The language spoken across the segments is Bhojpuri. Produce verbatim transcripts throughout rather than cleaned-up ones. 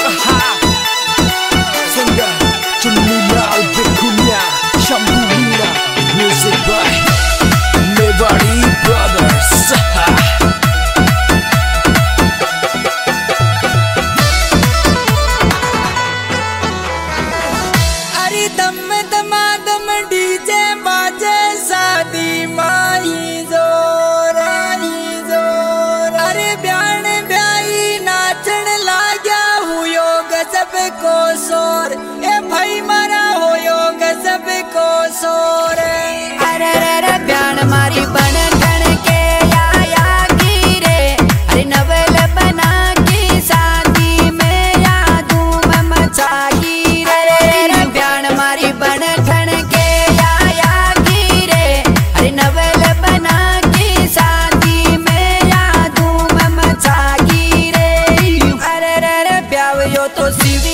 को सोर ए भाई मारा होयो गजब को सोर। अरे रे रे ब्यान मारी बन ठण के आया की रे, अरे नवल बना की शादी में यादू में मचागी रे। रे रे ब्यान मारी बन ठण के आया की रे, अरे नवल बना की शादी में यादू में मचागी रे। अरे रे रे ब्याव यो तो सिवी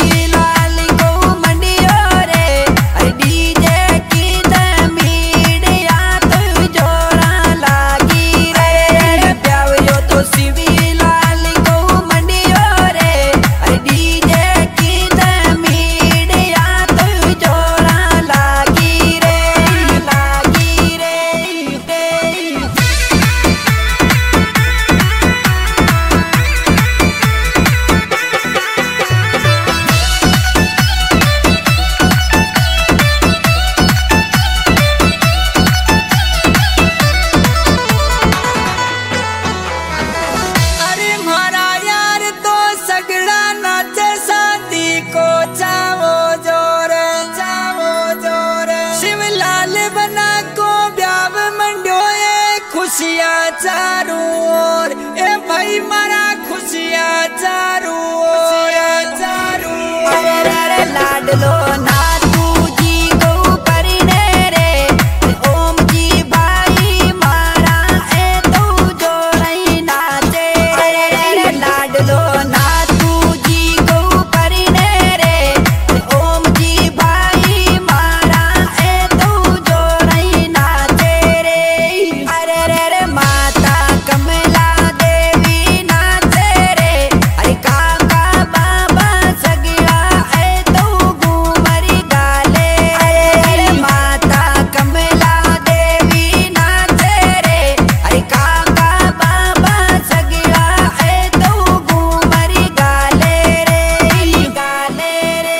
खुशियाँ चारों ओर ए भाई मारा खुशियाँ चारों ओर चारों ओर। अरे रे लाडलो ना तू जी गौ परिने रे, ओम जी भाई मारा ए तू जोड़ई नाचे। अरे रे लाडलो ना तू जी गौ परिने रे, ओम जी भाई मारा ए तू जोड़ई नाचे रे। अरे रे माता कमला देवी नाचे रे, अरे काका बाबा सगड़ा ए तो घूमरी गाले। अरे माता कमला देवी नाचे रे, अरे काका बाबा सगड़ा ए तो घूमरी गाले रे गाले रे।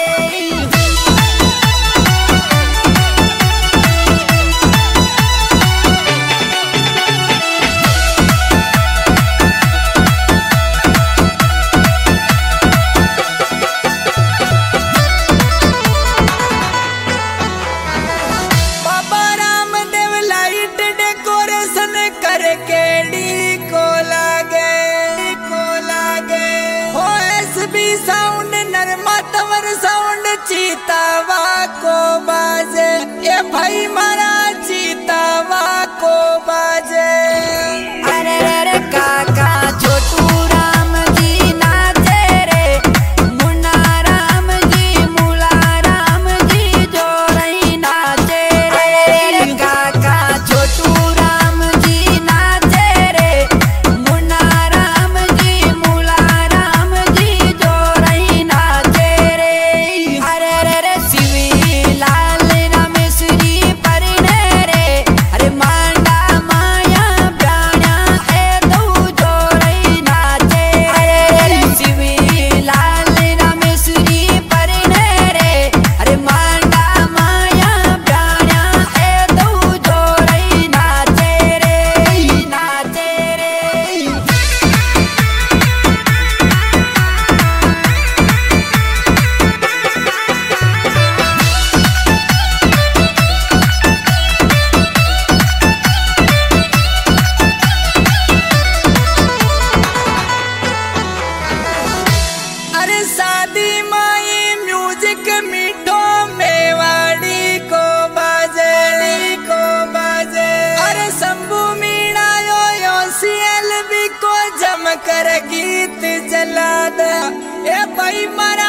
बाबा रामदेव लाइट डेकोरेशन करके डी को लागे को लागे हो एस बी साउंड नरमा तवर साउंड चीतावा को बाजे ए भाई मारा चीतावा को बाजे। अरे रे काका छोटू राम जी नाचे रे, मुन्ना राम जी मूला राम जी जोड़ई नाचे रे। काका छोटू राम जी नाचे रे, मुन्ना राम जी मूला राम जी जोड़ई नाचे रे। अरे रे शिवी लाल रामेश्वरी परिने रे, अरे मांडा माया प्राणा ए तू जोड़ई नाचे। अरे शिवी लाल रामेश्वरी परिने रे, अरे मांडा माया प्राणा ए तू जोड़ई नाचे रे नाचे रे। अरे शादी माई म्यूजिक मीठो मेवाड़ी को बाजे को बाजे। अरे शंभू मीणा यो यो सी एल बी को जम कर गीत जला दे ए भाई मारा